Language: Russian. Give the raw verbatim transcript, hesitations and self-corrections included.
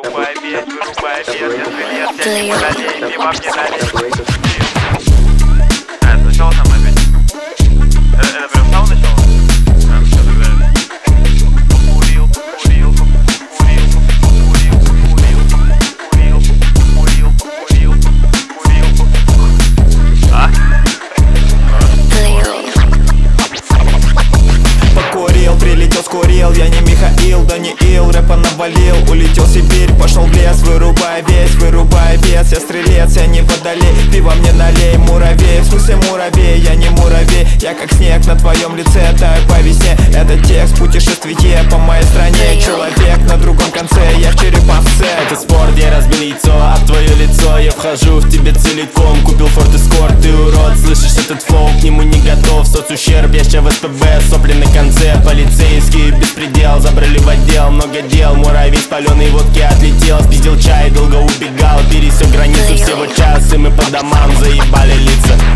Вырубай бес, вырубай бес, если лес, я не налей, пиво мне налей. А, это начало самое опять? Это, это прям с самого начала? А, все, тогда... Покурил, покурил, покурил, покурил, покурил, покурил, покурил, покурил, покурил, покурил. А? Покурил, прилетел, скурил, я не Михаил, да не Ил, рэпа навалил, улетел в Сибирь, пошел в лес, вырубай весь, вырубай вес, я стрелец, я не водолей, пиво мне налей, муравей, в смысле муравей, я не муравей, я как снег на твоем лице, таю по весне, это текст, путешествие по моей стране, человек на другом конце, я в Череповце. Это спорт, где разбили яйцо, а в твое лицо я вхожу в тебе целиком, купил Форд Эскорт, ты урод, слышишь этот флоу, к нему не готов, соцущерб, я ща в СПБ, сопли на конце, полицейские беспредел, забрали в отдел, много дел, муравей с паленой водки отлетел, спиздил чай, долго убегал, пересек границу всего час, и мы по домам заебали лица.